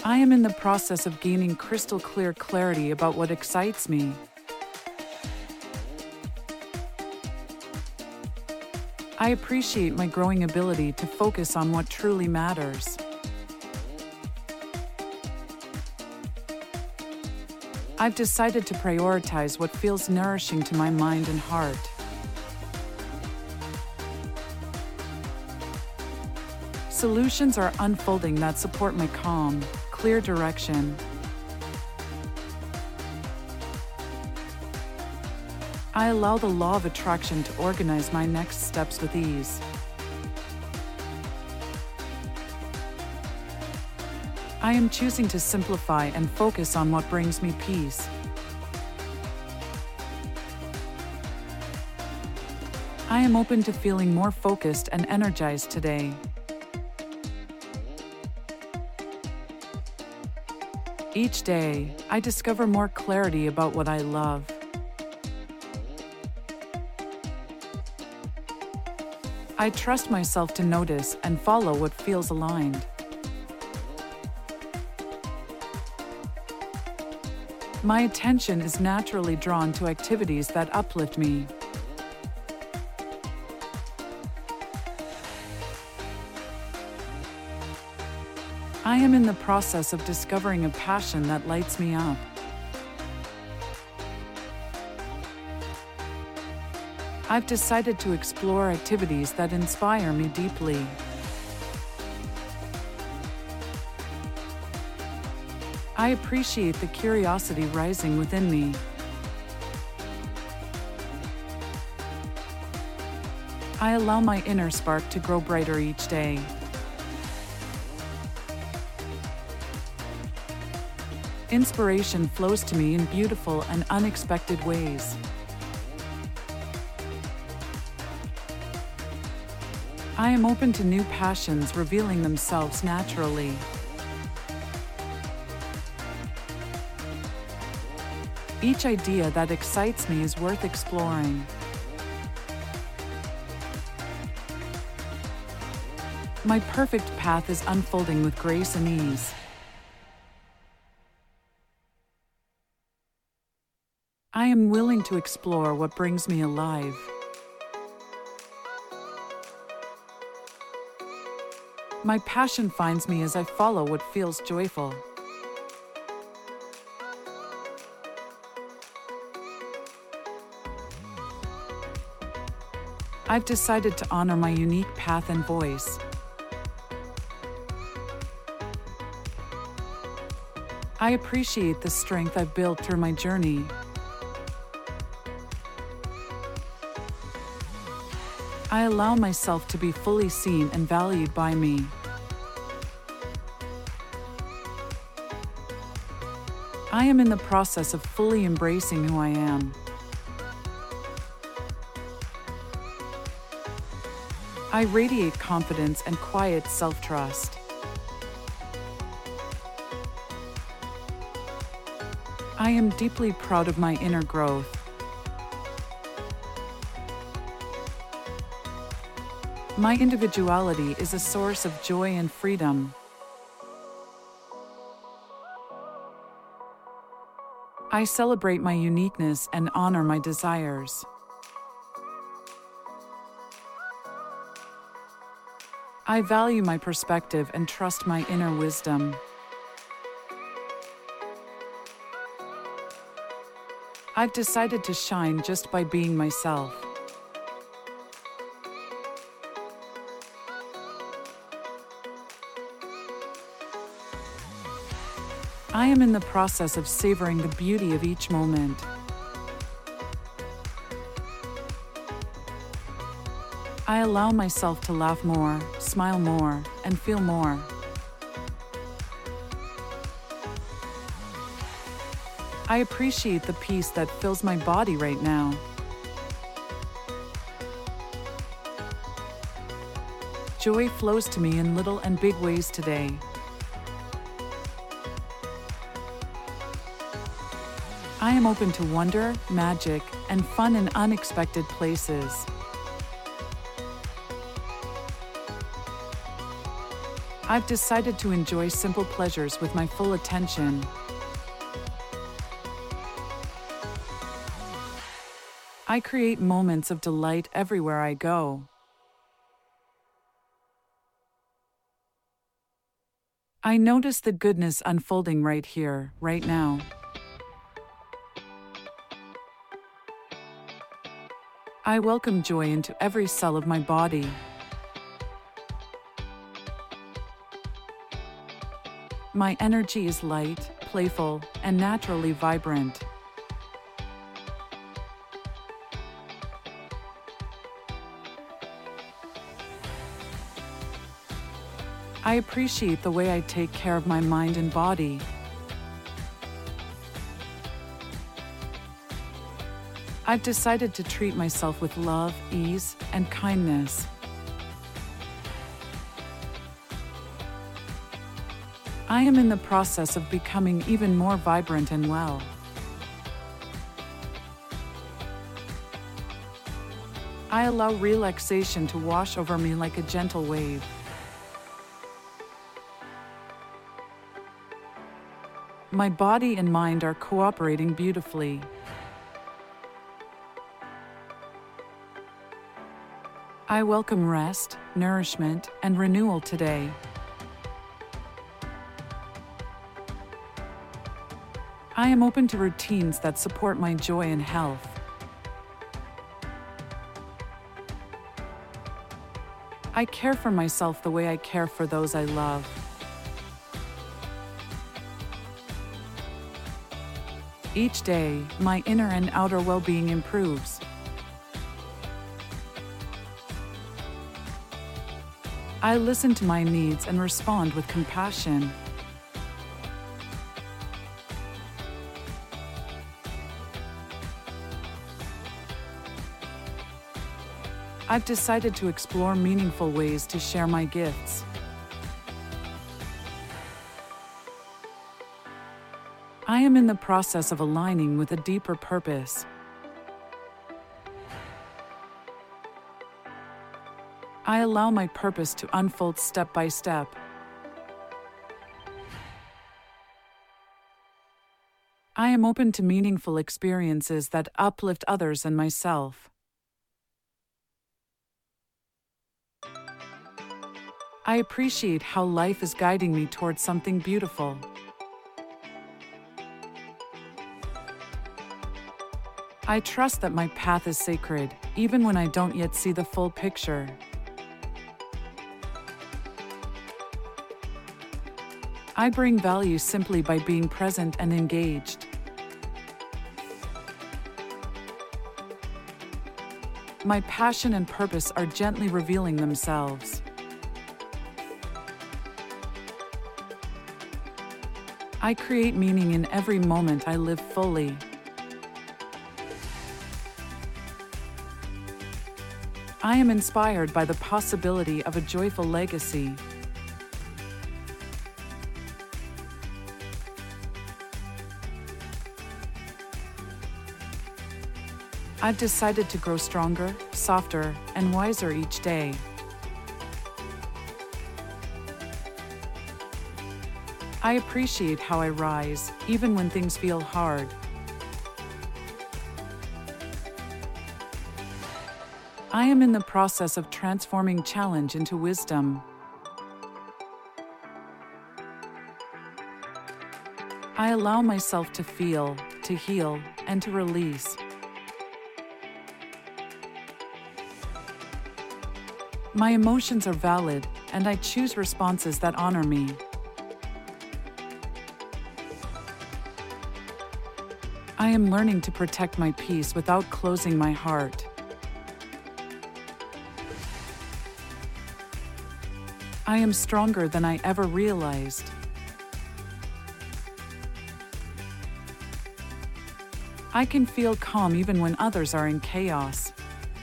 I am in the process of gaining crystal clear clarity about what excites me. I appreciate my growing ability to focus on what truly matters. I've decided to prioritize what feels nourishing to my mind and heart. Solutions are unfolding that support my calm, clear direction. I allow the law of attraction to organize my next steps with ease. I am choosing to simplify and focus on what brings me peace. I am open to feeling more focused and energized today. Each day, I discover more clarity about what I love. I trust myself to notice and follow what feels aligned. My attention is naturally drawn to activities that uplift me. I am in the process of discovering a passion that lights me up. I've decided to explore activities that inspire me deeply. I appreciate the curiosity rising within me. I allow my inner spark to grow brighter each day. Inspiration flows to me in beautiful and unexpected ways. I am open to new passions revealing themselves naturally. Each idea that excites me is worth exploring. My perfect path is unfolding with grace and ease. I am willing to explore what brings me alive. My passion finds me as I follow what feels joyful. I've decided to honor my unique path and voice. I appreciate the strength I've built through my journey. I allow myself to be fully seen and valued by me. I am in the process of fully embracing who I am. I radiate confidence and quiet self-trust. I am deeply proud of my inner growth. My individuality is a source of joy and freedom. I celebrate my uniqueness and honor my desires. I value my perspective and trust my inner wisdom. I've decided to shine just by being myself. I am in the process of savoring the beauty of each moment. I allow myself to laugh more, smile more, and feel more. I appreciate the peace that fills my body right now. Joy flows to me in little and big ways today. I am open to wonder, magic, and fun in unexpected places. I've decided to enjoy simple pleasures with my full attention. I create moments of delight everywhere I go. I notice the goodness unfolding right here, right now. I welcome joy into every cell of my body. My energy is light, playful, and naturally vibrant. I appreciate the way I take care of my mind and body. I've decided to treat myself with love, ease, and kindness. I am in the process of becoming even more vibrant and well. I allow relaxation to wash over me like a gentle wave. My body and mind are cooperating beautifully. I welcome rest, nourishment, and renewal today. I am open to routines that support my joy and health. I care for myself the way I care for those I love. Each day, my inner and outer well-being improves. I listen to my needs and respond with compassion. I've decided to explore meaningful ways to share my gifts. I am in the process of aligning with a deeper purpose. I allow my purpose to unfold step by step. I am open to meaningful experiences that uplift others and myself. I appreciate how life is guiding me towards something beautiful. I trust that my path is sacred, even when I don't yet see the full picture. I bring value simply by being present and engaged. My passion and purpose are gently revealing themselves. I create meaning in every moment I live fully. I am inspired by the possibility of a joyful legacy. I've decided to grow stronger, softer, and wiser each day. I appreciate how I rise, even when things feel hard. I am in the process of transforming challenge into wisdom. I allow myself to feel, to heal, and to release. My emotions are valid, and I choose responses that honor me. I am learning to protect my peace without closing my heart. I am stronger than I ever realized. I can feel calm even when others are in chaos.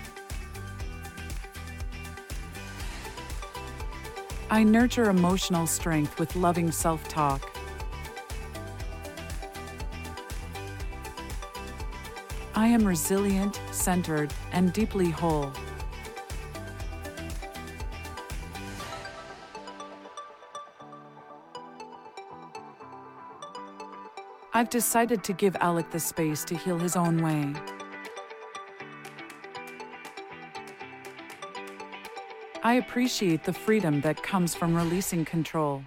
I nurture emotional strength with loving self-talk. I am resilient, centered, and deeply whole. I've decided to give Alec the space to heal his own way. I appreciate the freedom that comes from releasing control.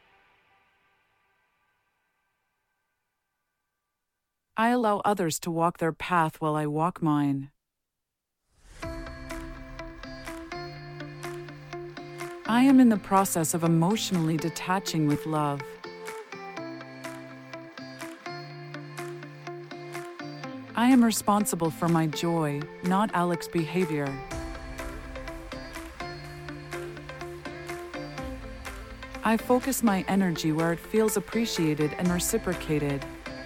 I allow others to walk their path while I walk mine. I am in the process of emotionally detaching with love. I am responsible for my joy, not Alec's behavior. I focus my energy where it feels appreciated and reciprocated.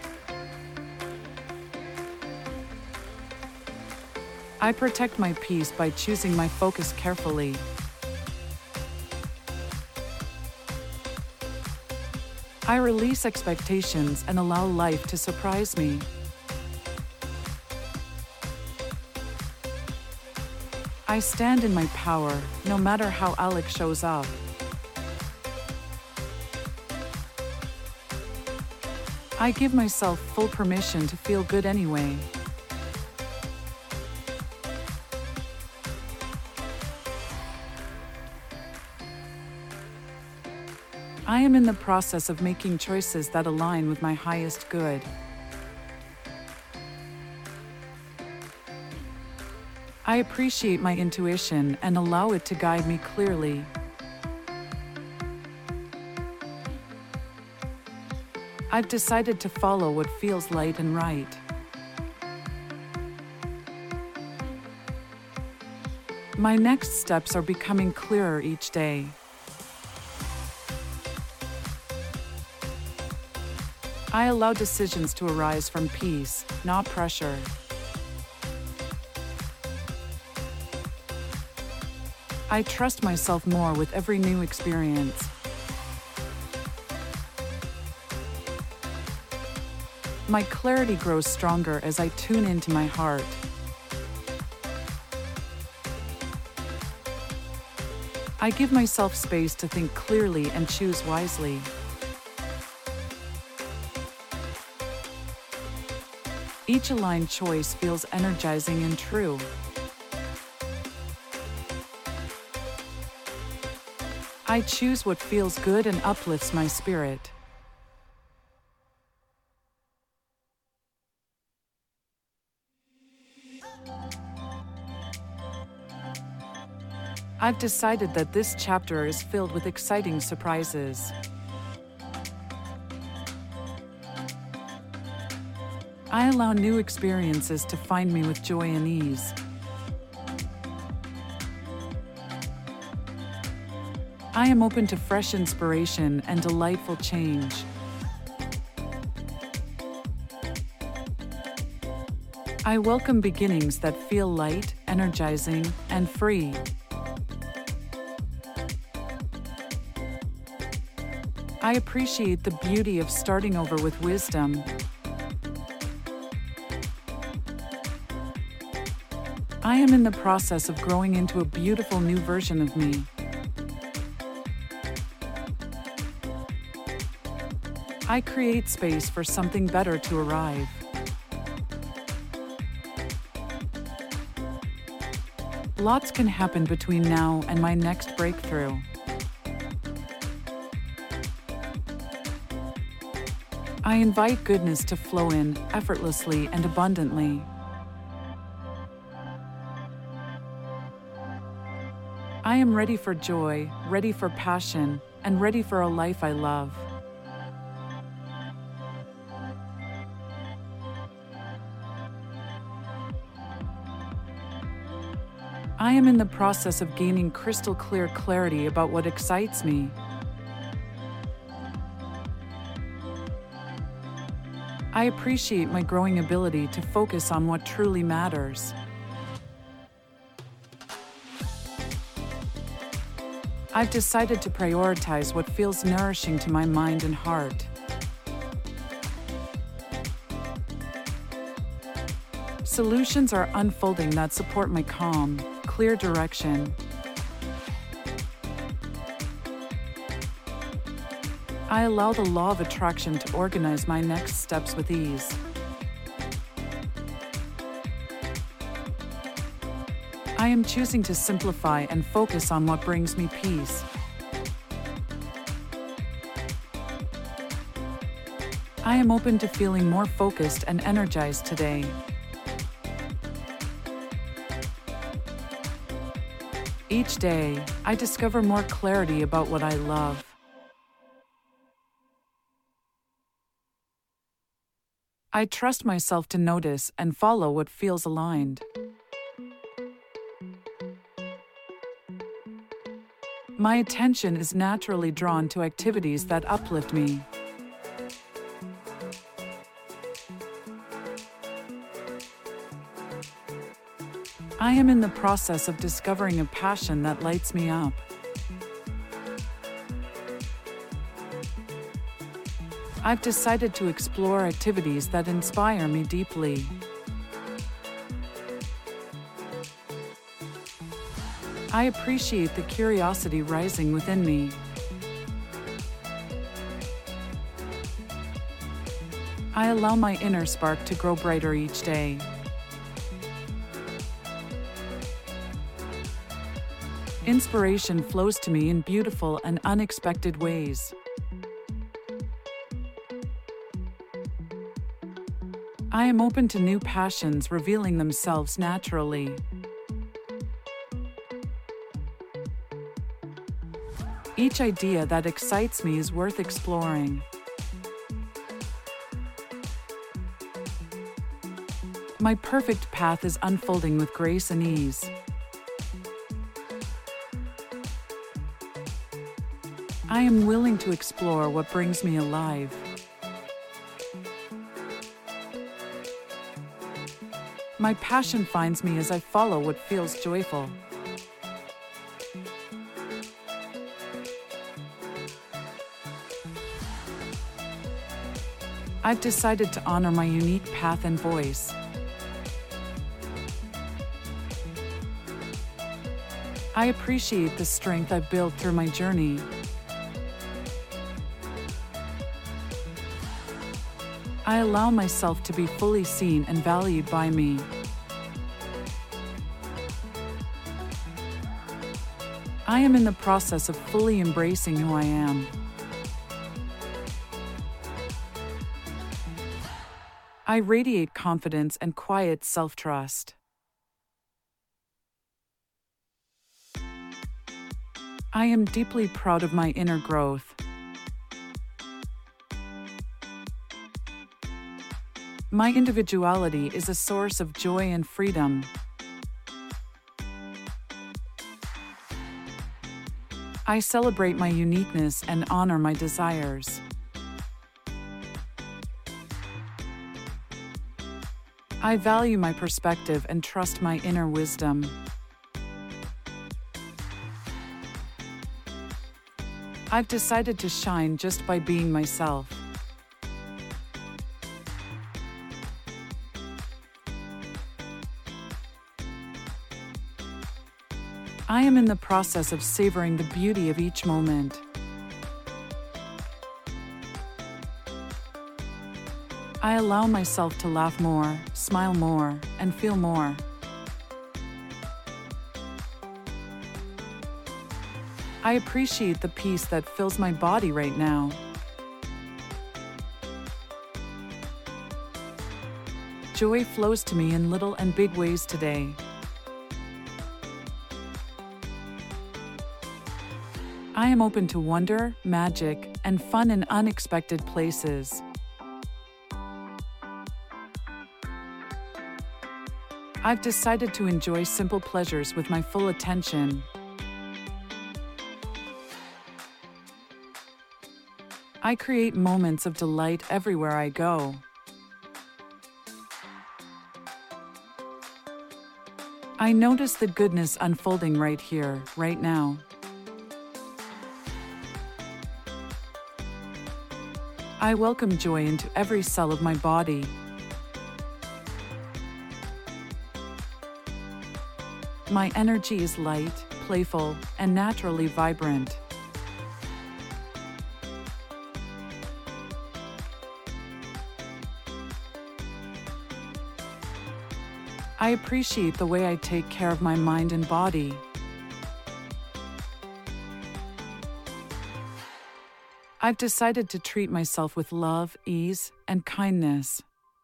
I protect my peace by choosing my focus carefully. I release expectations and allow life to surprise me. I stand in my power, no matter how Alec shows up. I give myself full permission to feel good anyway. I am in the process of making choices that align with my highest good. I appreciate my intuition and allow it to guide me clearly. I've decided to follow what feels light and right. My next steps are becoming clearer each day. I allow decisions to arise from peace, not pressure. I trust myself more with every new experience. My clarity grows stronger as I tune into my heart. I give myself space to think clearly and choose wisely. Each aligned choice feels energizing and true. I choose what feels good and uplifts my spirit. I've decided that this chapter is filled with exciting surprises. I allow new experiences to find me with joy and ease. I am open to fresh inspiration and delightful change. I welcome beginnings that feel light, energizing, and free. I appreciate the beauty of starting over with wisdom. I am in the process of growing into a beautiful new version of me. I create space for something better to arrive. Lots can happen between now and my next breakthrough. I invite goodness to flow in effortlessly and abundantly. I am ready for joy, ready for passion, and ready for a life I love. I am in the process of gaining crystal clear clarity about what excites me. I appreciate my growing ability to focus on what truly matters. I've decided to prioritize what feels nourishing to my mind and heart. Solutions are unfolding that support my calm, clear direction. I allow the law of attraction to organize my next steps with ease. I am choosing to simplify and focus on what brings me peace. I am open to feeling more focused and energized today. Each day, I discover more clarity about what I love. I trust myself to notice and follow what feels aligned. My attention is naturally drawn to activities that uplift me. I am in the process of discovering a passion that lights me up. I've decided to explore activities that inspire me deeply. I appreciate the curiosity rising within me. I allow my inner spark to grow brighter each day. Inspiration flows to me in beautiful and unexpected ways. I am open to new passions revealing themselves naturally. Each idea that excites me is worth exploring. My perfect path is unfolding with grace and ease. I am willing to explore what brings me alive. My passion finds me as I follow what feels joyful. I've decided to honor my unique path and voice. I appreciate the strength I've built through my journey. I allow myself to be fully seen and valued by me. I am in the process of fully embracing who I am. I radiate confidence and quiet self-trust. I am deeply proud of my inner growth. My individuality is a source of joy and freedom. I celebrate my uniqueness and honor my desires. I value my perspective and trust my inner wisdom. I've decided to shine just by being myself. I am in the process of savoring the beauty of each moment. I allow myself to laugh more, smile more, and feel more. I appreciate the peace that fills my body right now. Joy flows to me in little and big ways today. I am open to wonder, magic, and fun in unexpected places. I've decided to enjoy simple pleasures with my full attention. I create moments of delight everywhere I go. I notice the goodness unfolding right here, right now. I welcome joy into every cell of my body. My energy is light, playful, and naturally vibrant. I appreciate the way I take care of my mind and body. I've decided to treat myself with love, ease, and kindness.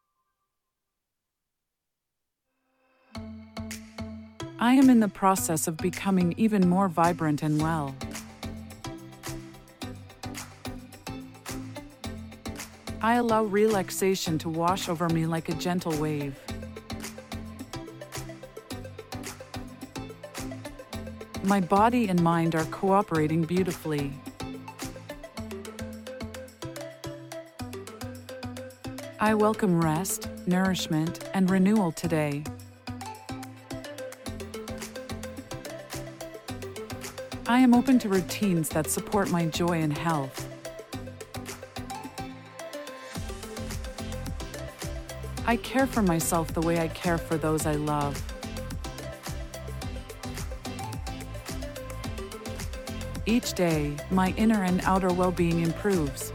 I am in the process of becoming even more vibrant and well. I allow relaxation to wash over me like a gentle wave. My body and mind are cooperating beautifully. I welcome rest, nourishment, and renewal today. I am open to routines that support my joy and health. I care for myself the way I care for those I love. Each day, my inner and outer well-being improves.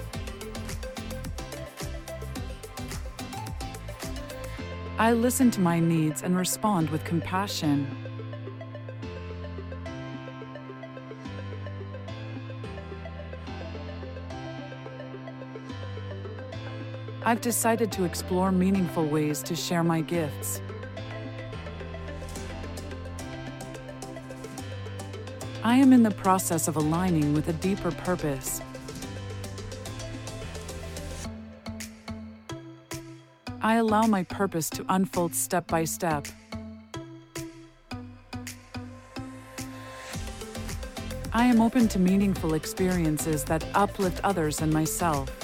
I listen to my needs and respond with compassion. I've decided to explore meaningful ways to share my gifts. I am in the process of aligning with a deeper purpose. I allow my purpose to unfold step by step. I am open to meaningful experiences that uplift others and myself.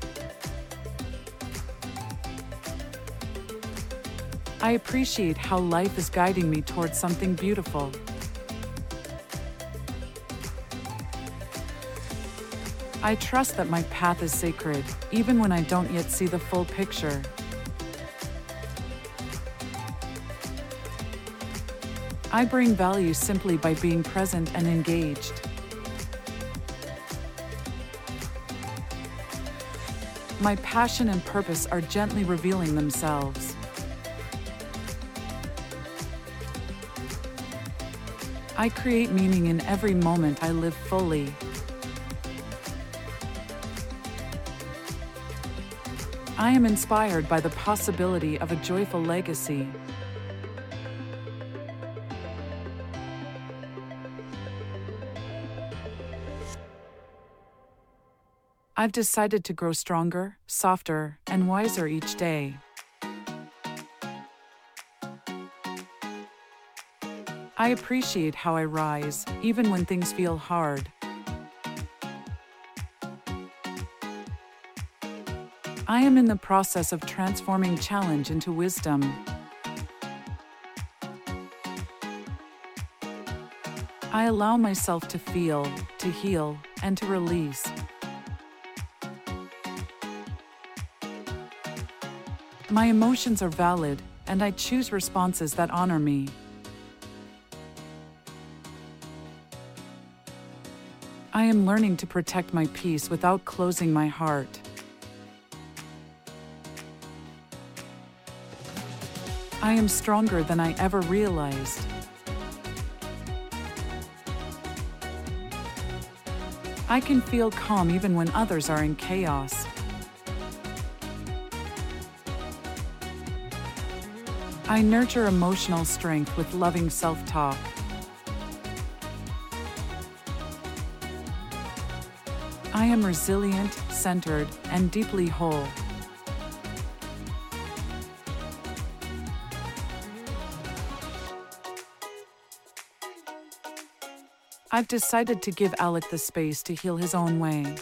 I appreciate how life is guiding me towards something beautiful. I trust that my path is sacred, even when I don't yet see the full picture. I bring value simply by being present and engaged. My passion and purpose are gently revealing themselves. I create meaning in every moment I live fully. I am inspired by the possibility of a joyful legacy. I've decided to grow stronger, softer, and wiser each day. I appreciate how I rise, even when things feel hard. I am in the process of transforming challenge into wisdom. I allow myself to feel, to heal, and to release. My emotions are valid, and I choose responses that honor me. I am learning to protect my peace without closing my heart. I am stronger than I ever realized. I can feel calm even when others are in chaos. I nurture emotional strength with loving self-talk. I am resilient, centered, and deeply whole. I've decided to give Alec the space to heal his own way.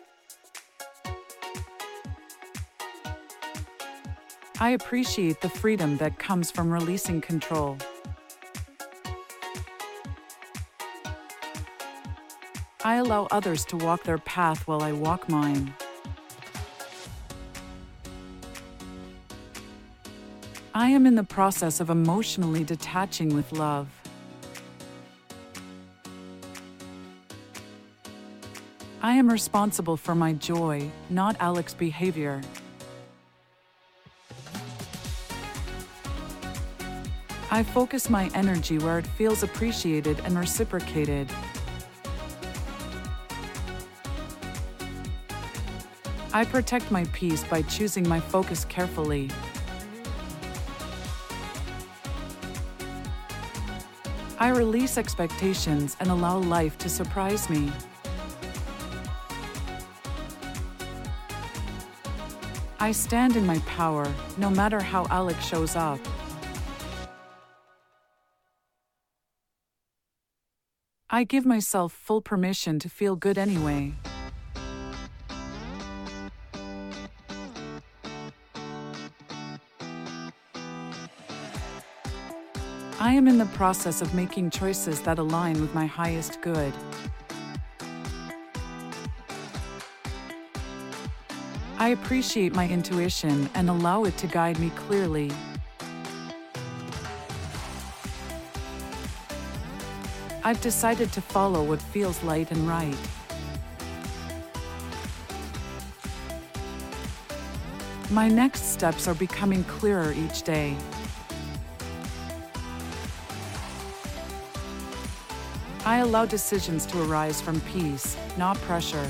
I appreciate the freedom that comes from releasing control. I allow others to walk their path while I walk mine. I am in the process of emotionally detaching with love. I am responsible for my joy, not Alec's behavior. I focus my energy where it feels appreciated and reciprocated. I protect my peace by choosing my focus carefully. I release expectations and allow life to surprise me. I stand in my power, no matter how Alex shows up. I give myself full permission to feel good anyway. I am in the process of making choices that align with my highest good. I appreciate my intuition and allow it to guide me clearly. I've decided to follow what feels light and right. My next steps are becoming clearer each day. I allow decisions to arise from peace, not pressure.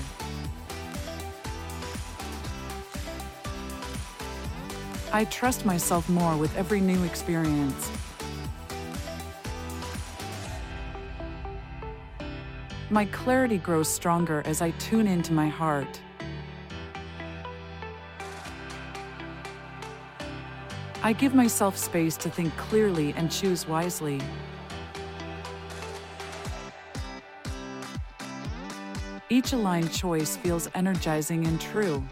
I trust myself more with every new experience. My clarity grows stronger as I tune into my heart. I give myself space to think clearly and choose wisely. Each aligned choice feels energizing and true.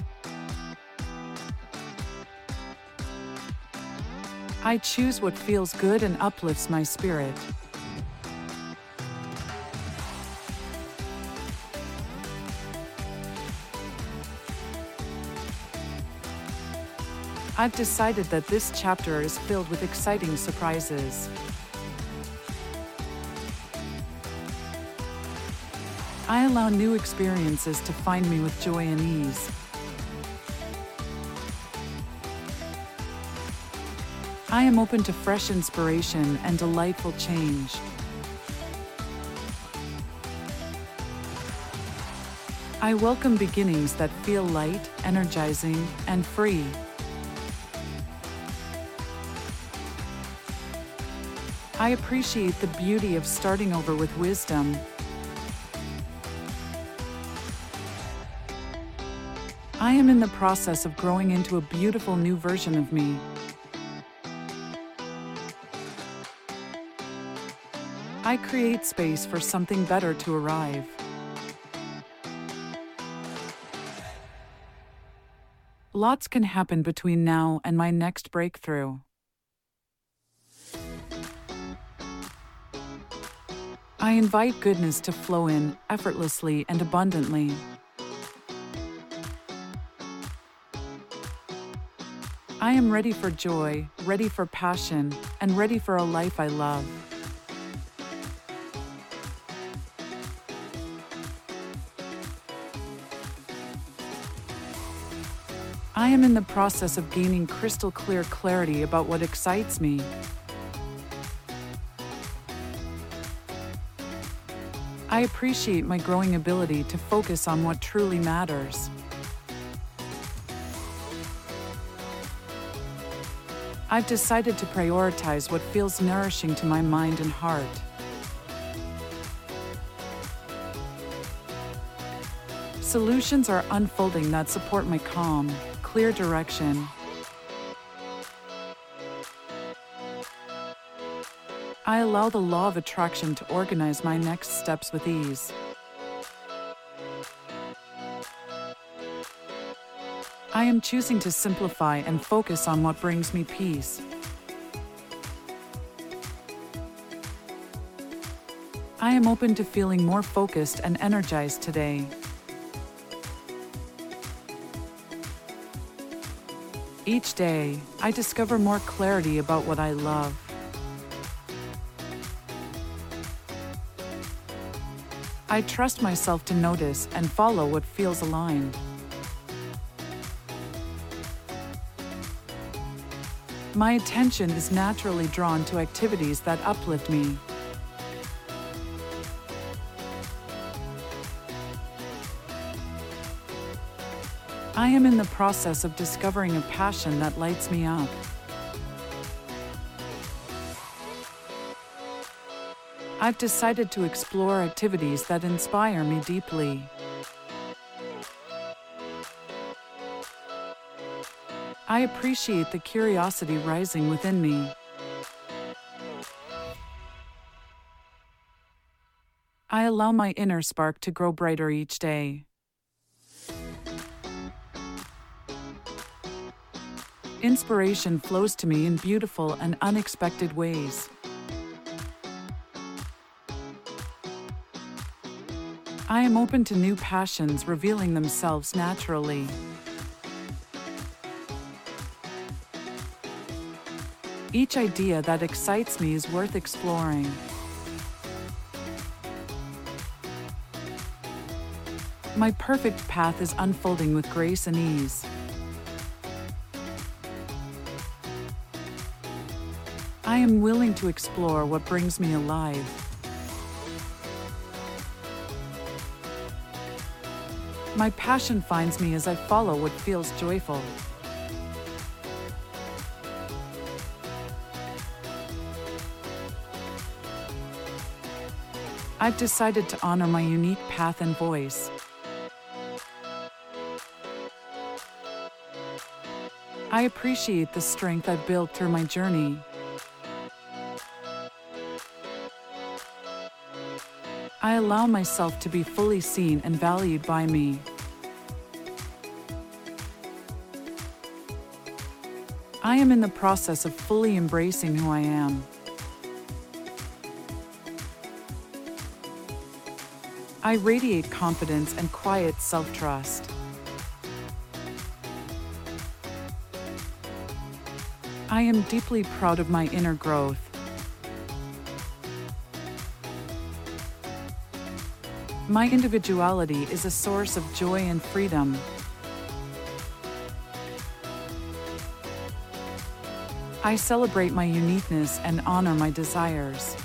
I choose what feels good and uplifts my spirit. I've decided that this chapter is filled with exciting surprises. I allow new experiences to find me with joy and ease. I am open to fresh inspiration and delightful change. I welcome beginnings that feel light, energizing, and free. I appreciate the beauty of starting over with wisdom. I am in the process of growing into a beautiful new version of me. I create space for something better to arrive. Lots can happen between now and my next breakthrough. I invite goodness to flow in effortlessly and abundantly. I am ready for joy, ready for passion, and ready for a life I love. I am in the process of gaining crystal clear clarity about what excites me. I appreciate my growing ability to focus on what truly matters. I've decided to prioritize what feels nourishing to my mind and heart. Solutions are unfolding that support my calm, clear direction. I allow the law of attraction to organize my next steps with ease. I am choosing to simplify and focus on what brings me peace. I am open to feeling more focused and energized today. Each day, I discover more clarity about what I love. I trust myself to notice and follow what feels aligned. My attention is naturally drawn to activities that uplift me. I am in the process of discovering a passion that lights me up. I've decided to explore activities that inspire me deeply. I appreciate the curiosity rising within me. I allow my inner spark to grow brighter each day. Inspiration flows to me in beautiful and unexpected ways. I am open to new passions revealing themselves naturally. Each idea that excites me is worth exploring. My perfect path is unfolding with grace and ease. I am willing to explore what brings me alive. My passion finds me as I follow what feels joyful. I've decided to honor my unique path and voice. I appreciate the strength I've built through my journey. I allow myself to be fully seen and valued by me. I am in the process of fully embracing who I am. I radiate confidence and quiet self-trust. I am deeply proud of my inner growth. My individuality is a source of joy and freedom. I celebrate my uniqueness and honor my desires.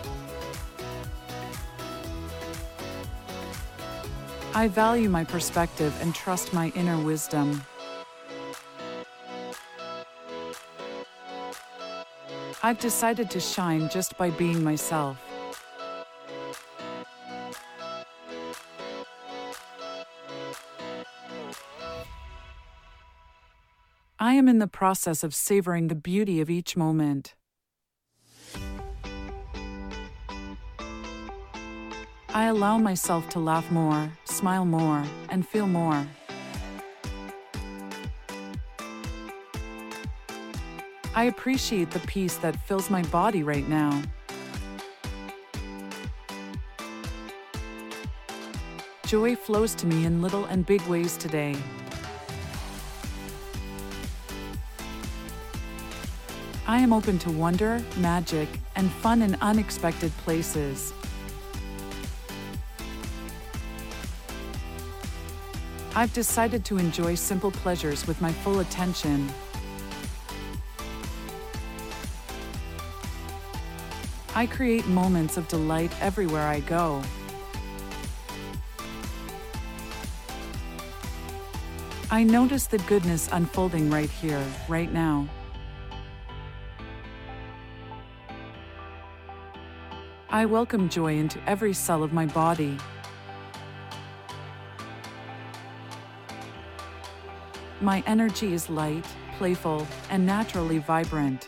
I value my perspective and trust my inner wisdom. I've decided to shine just by being myself. I am in the process of savoring the beauty of each moment. I allow myself to laugh more, smile more, and feel more. I appreciate the peace that fills my body right now. Joy flows to me in little and big ways today. I am open to wonder, magic, and fun in unexpected places. I've decided to enjoy simple pleasures with my full attention. I create moments of delight everywhere I go. I notice the goodness unfolding right here, right now. I welcome joy into every cell of my body. My energy is light, playful, and naturally vibrant.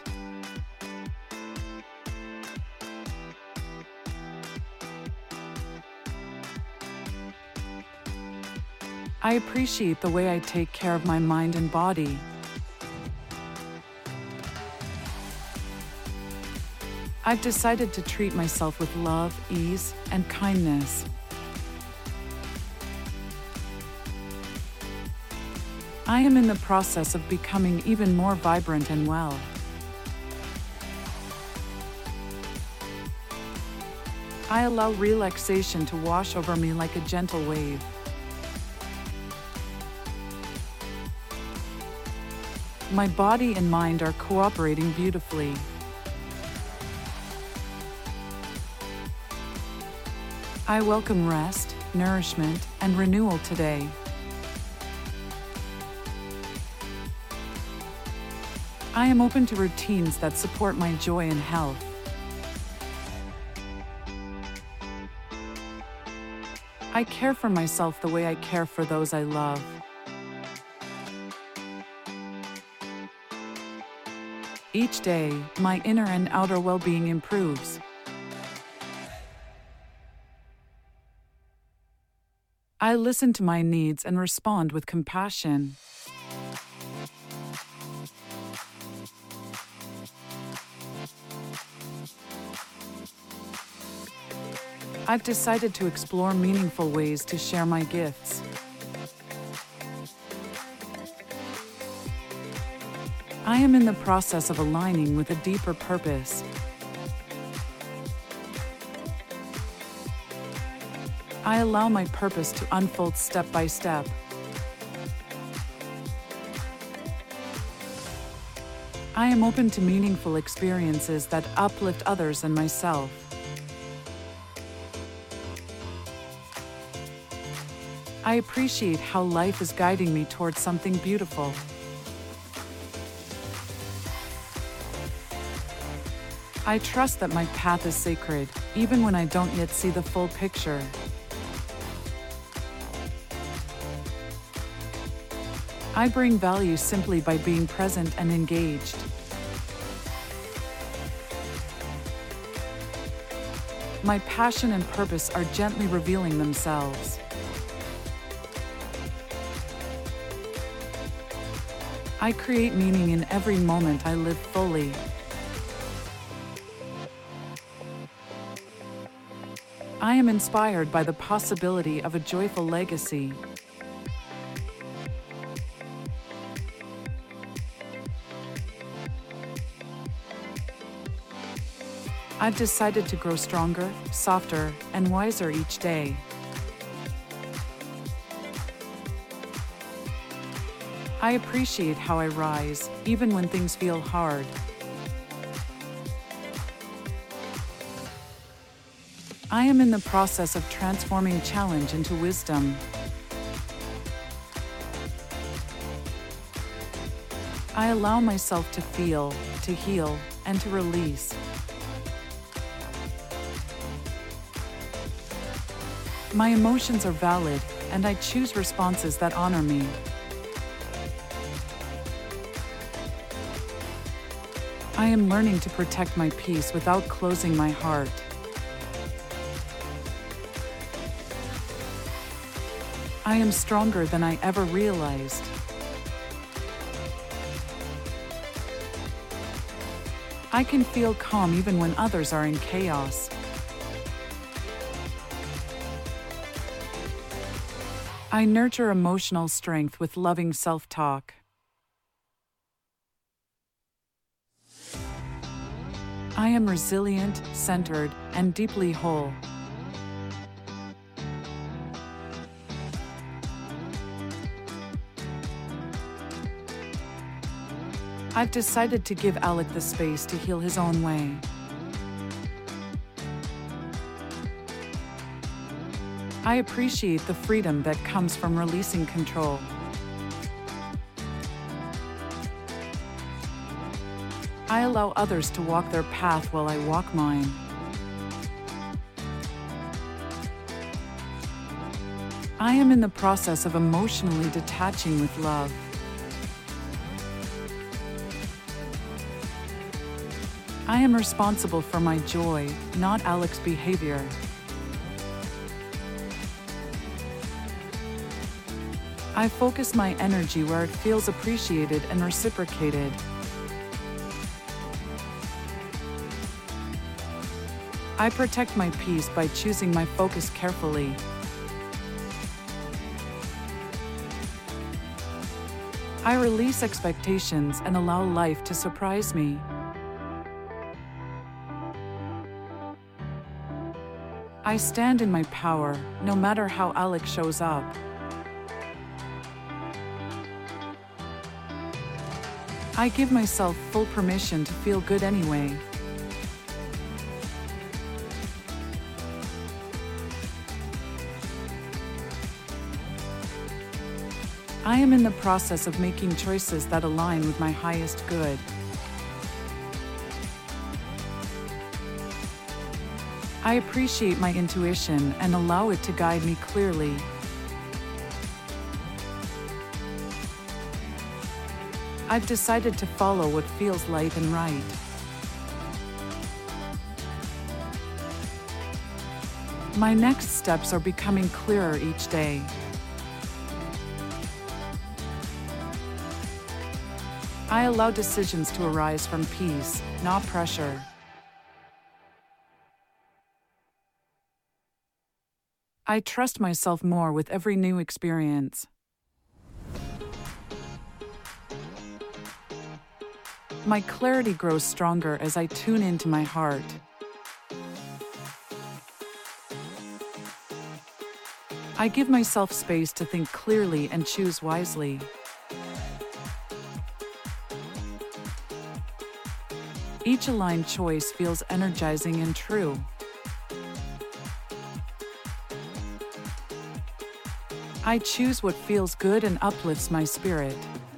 I appreciate the way I take care of my mind and body. I've decided to treat myself with love, ease, and kindness. I am in the process of becoming even more vibrant and well. I allow relaxation to wash over me like a gentle wave. My body and mind are cooperating beautifully. I welcome rest, nourishment, and renewal today. I am open to routines that support my joy and health. I care for myself the way I care for those I love. Each day, my inner and outer well-being improves. I listen to my needs and respond with compassion. I've decided to explore meaningful ways to share my gifts. I am in the process of aligning with a deeper purpose. I allow my purpose to unfold step by step. I am open to meaningful experiences that uplift others and myself. I appreciate how life is guiding me towards something beautiful. I trust that my path is sacred, even when I don't yet see the full picture. I bring value simply by being present and engaged. My passion and purpose are gently revealing themselves. I create meaning in every moment I live fully. I am inspired by the possibility of a joyful legacy. I've decided to grow stronger, softer, and wiser each day. I appreciate how I rise, even when things feel hard. I am in the process of transforming challenge into wisdom. I allow myself to feel, to heal, and to release. My emotions are valid, and I choose responses that honor me. I am learning to protect my peace without closing my heart. I am stronger than I ever realized. I can feel calm even when others are in chaos. I nurture emotional strength with loving self-talk. I am resilient, centered, and deeply whole. I've decided to give Alec the space to heal his own way. I appreciate the freedom that comes from releasing control. I allow others to walk their path while I walk mine. I am in the process of emotionally detaching with love. I am responsible for my joy, not Alec's behavior. I focus my energy where it feels appreciated and reciprocated. I protect my peace by choosing my focus carefully. I release expectations and allow life to surprise me. I stand in my power, no matter how Alec shows up. I give myself full permission to feel good anyway. I am in the process of making choices that align with my highest good. I appreciate my intuition and allow it to guide me clearly. I've decided to follow what feels light and right. My next steps are becoming clearer each day. I allow decisions to arise from peace, not pressure. I trust myself more with every new experience. My clarity grows stronger as I tune into my heart. I give myself space to think clearly and choose wisely. Each aligned choice feels energizing and true. I choose what feels good and uplifts my spirit.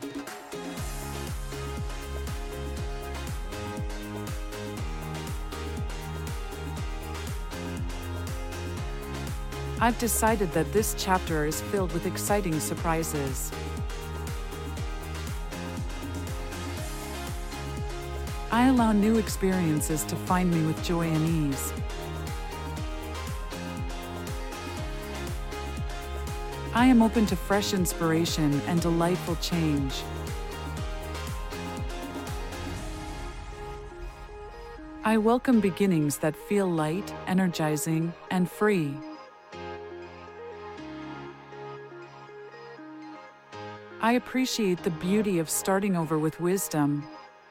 I've decided that this chapter is filled with exciting surprises. I allow new experiences to find me with joy and ease. I am open to fresh inspiration and delightful change. I welcome beginnings that feel light, energizing, and free. I appreciate the beauty of starting over with wisdom.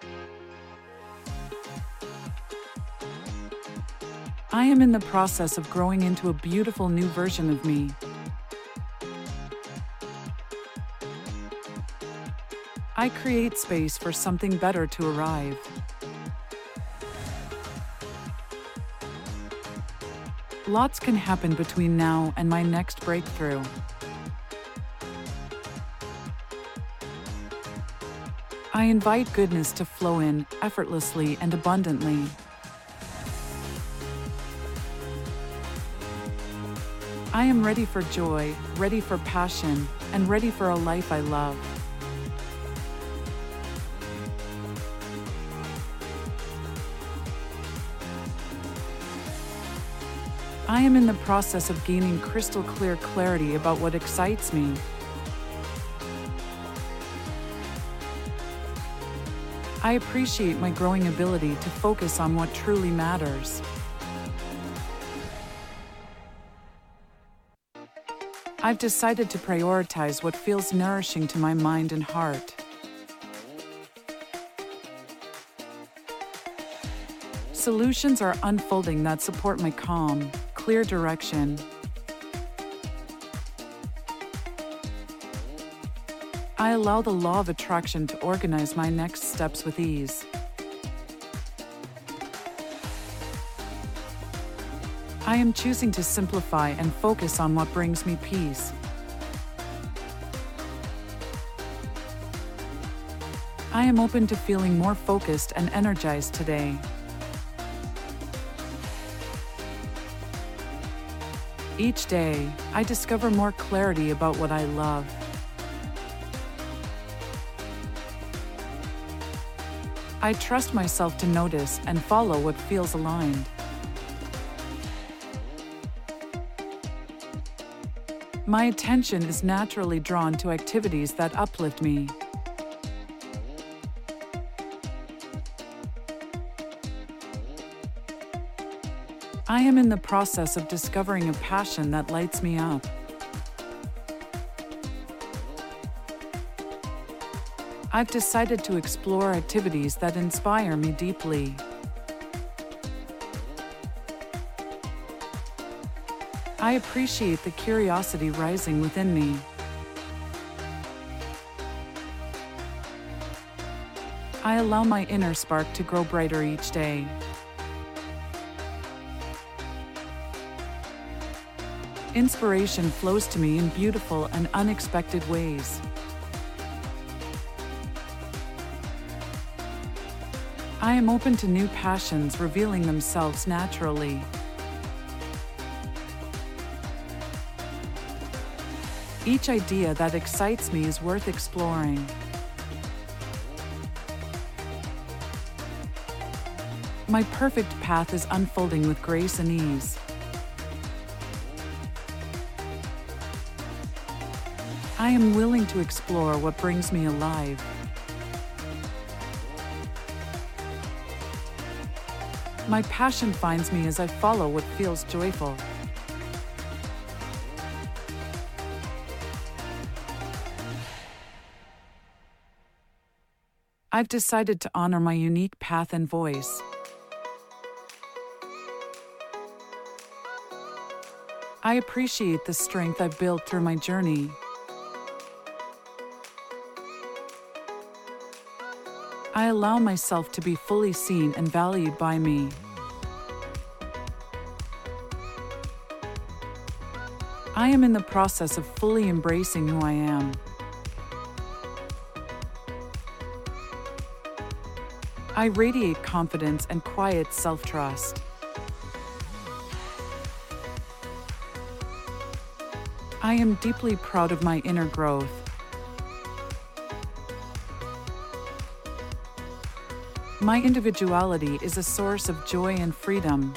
I am in the process of growing into a beautiful new version of me. I create space for something better to arrive. Lots can happen between now and my next breakthrough. I invite goodness to flow in effortlessly and abundantly. I am ready for joy, ready for passion, and ready for a life I love. I am in the process of gaining crystal clear clarity about what excites me. I appreciate my growing ability to focus on what truly matters. I've decided to prioritize what feels nourishing to my mind and heart. Solutions are unfolding that support my calm, clear direction. I allow the law of attraction to organize my next steps with ease. I am choosing to simplify and focus on what brings me peace. I am open to feeling more focused and energized today. Each day, I discover more clarity about what I love. I trust myself to notice and follow what feels aligned. My attention is naturally drawn to activities that uplift me. I am in the process of discovering a passion that lights me up. I've decided to explore activities that inspire me deeply. I appreciate the curiosity rising within me. I allow my inner spark to grow brighter each day. Inspiration flows to me in beautiful and unexpected ways. I am open to new passions revealing themselves naturally. Each idea that excites me is worth exploring. My perfect path is unfolding with grace and ease. I am willing to explore what brings me alive. My passion finds me as I follow what feels joyful. I've decided to honor my unique path and voice. I appreciate the strength I've built through my journey. I allow myself to be fully seen and valued by me. I am in the process of fully embracing who I am. I radiate confidence and quiet self-trust. I am deeply proud of my inner growth. My individuality is a source of joy and freedom.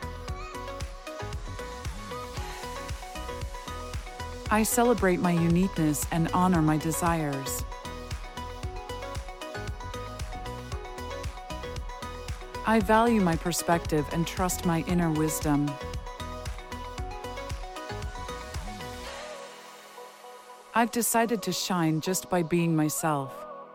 I celebrate my uniqueness and honor my desires. I value my perspective and trust my inner wisdom. I've decided to shine just by being myself.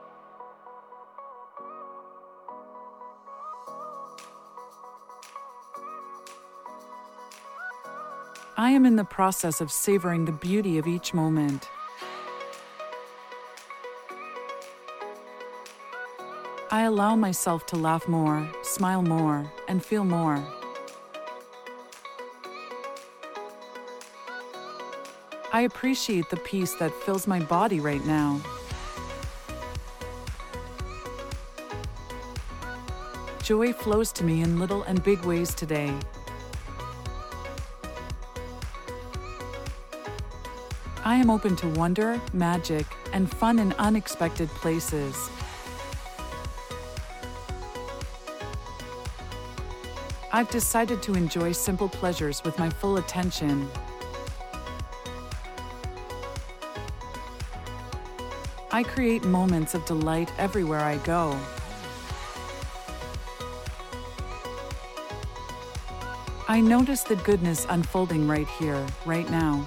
I am in the process of savoring the beauty of each moment. I allow myself to laugh more, smile more, and feel more. I appreciate the peace that fills my body right now. Joy flows to me in little and big ways today. I am open to wonder, magic, and fun in unexpected places. I've decided to enjoy simple pleasures with my full attention. I create moments of delight everywhere I go. I notice the goodness unfolding right here, right now.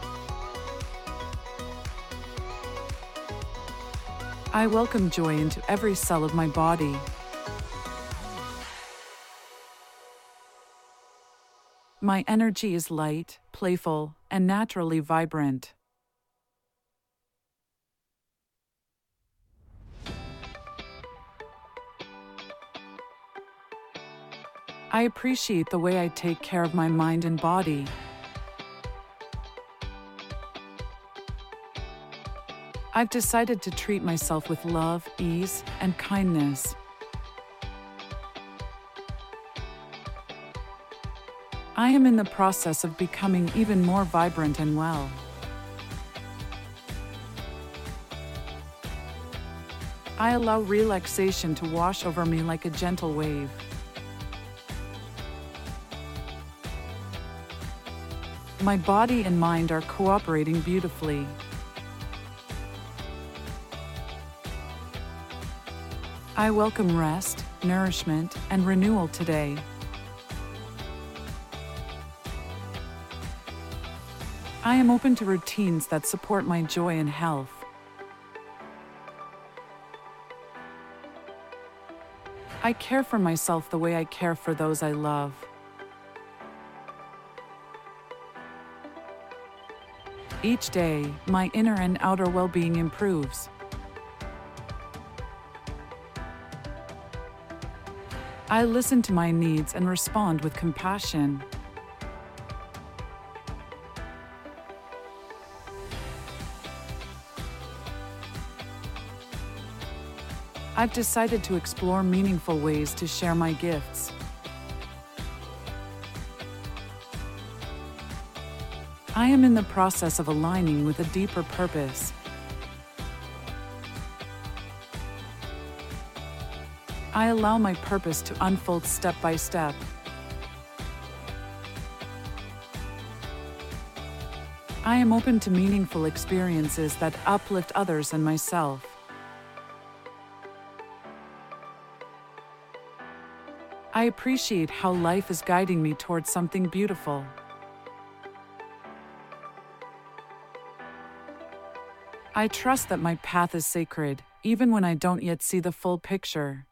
I welcome joy into every cell of my body. My energy is light, playful, and naturally vibrant. I appreciate the way I take care of my mind and body. I've decided to treat myself with love, ease, and kindness. I am in the process of becoming even more vibrant and well. I allow relaxation to wash over me like a gentle wave. My body and mind are cooperating beautifully. I welcome rest, nourishment, and renewal today. I am open to routines that support my joy and health. I care for myself the way I care for those I love. Each day, my inner and outer well-being improves. I listen to my needs and respond with compassion. I've decided to explore meaningful ways to share my gifts. I am in the process of aligning with a deeper purpose. I allow my purpose to unfold step by step. I am open to meaningful experiences that uplift others and myself. I appreciate how life is guiding me towards something beautiful. I trust that my path is sacred, even when I don't yet see the full picture.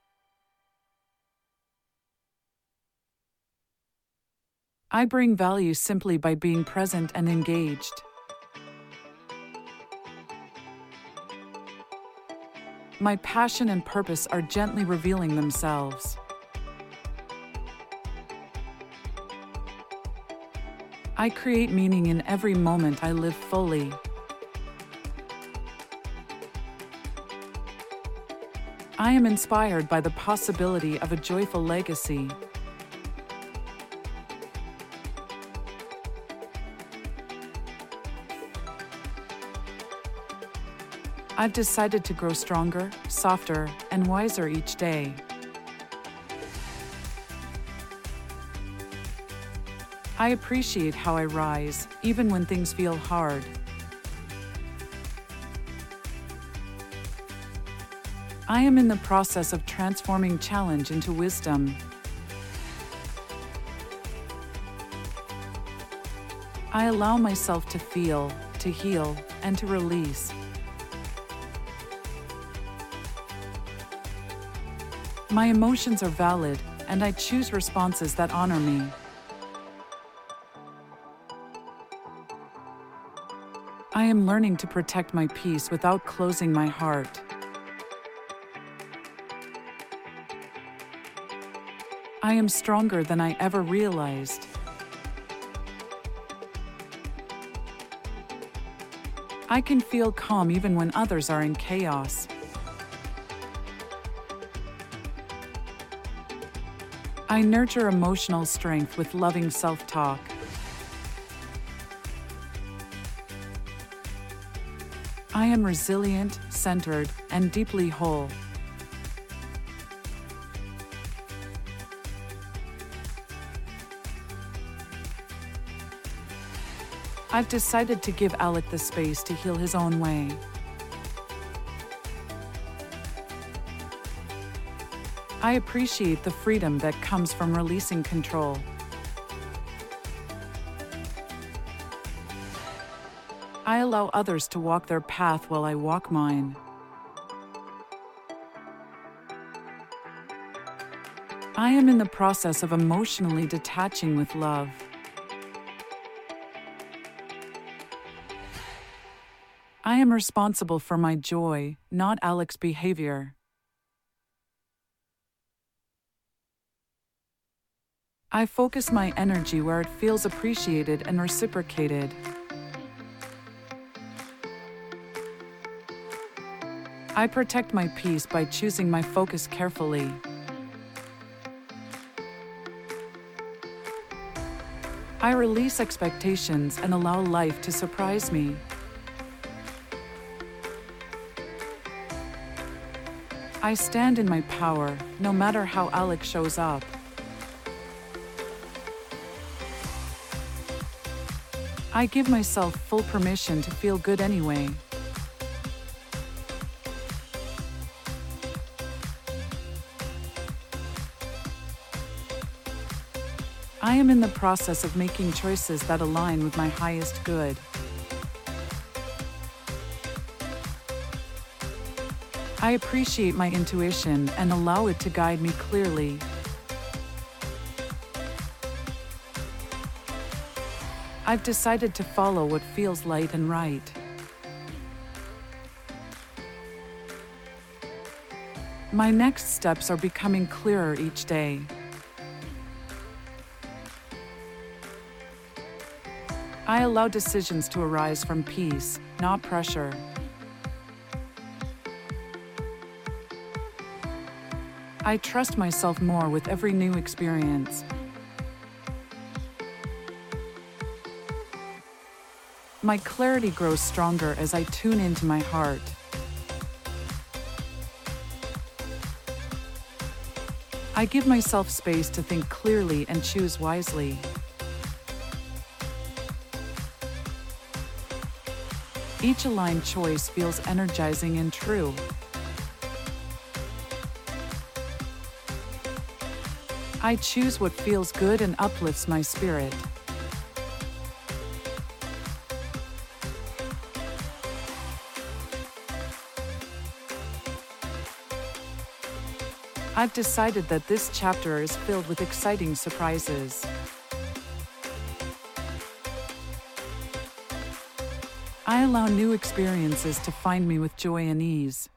I bring value simply by being present and engaged. My passion and purpose are gently revealing themselves. I create meaning in every moment I live fully. I am inspired by the possibility of a joyful legacy. I've decided to grow stronger, softer, and wiser each day. I appreciate how I rise, even when things feel hard. I am in the process of transforming challenge into wisdom. I allow myself to feel, to heal, and to release. My emotions are valid, and I choose responses that honor me. I am learning to protect my peace without closing my heart. I am stronger than I ever realized. I can feel calm even when others are in chaos. I nurture emotional strength with loving self-talk. I am resilient, centered, and deeply whole. I've decided to give Alec the space to heal his own way. I appreciate the freedom that comes from releasing control. I allow others to walk their path while I walk mine. I am in the process of emotionally detaching with love. I am responsible for my joy, not Alec's behavior. I focus my energy where it feels appreciated and reciprocated. I protect my peace by choosing my focus carefully. I release expectations and allow life to surprise me. I stand in my power, no matter how Alec shows up. I give myself full permission to feel good anyway. I am in the process of making choices that align with my highest good. I appreciate my intuition and allow it to guide me clearly. I've decided to follow what feels light and right. My next steps are becoming clearer each day. I allow decisions to arise from peace, not pressure. I trust myself more with every new experience. My clarity grows stronger as I tune into my heart. I give myself space to think clearly and choose wisely. Each aligned choice feels energizing and true. I choose what feels good and uplifts my spirit. I've decided that this chapter is filled with exciting surprises. I allow new experiences to find me with joy and ease.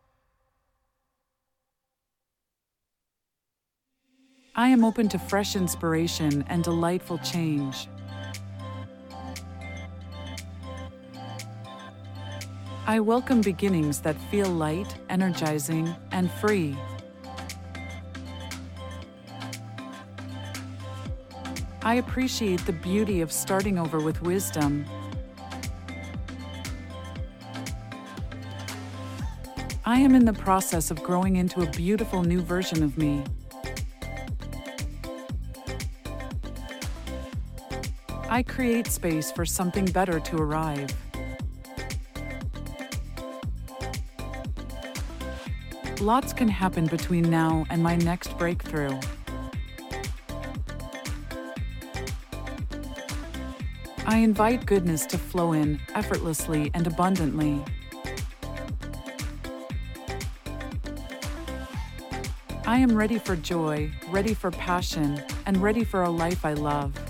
I am open to fresh inspiration and delightful change. I welcome beginnings that feel light, energizing, and free. I appreciate the beauty of starting over with wisdom. I am in the process of growing into a beautiful new version of me. I create space for something better to arrive. Lots can happen between now and my next breakthrough. I invite goodness to flow in effortlessly and abundantly. I am ready for joy, ready for passion, and ready for a life I love.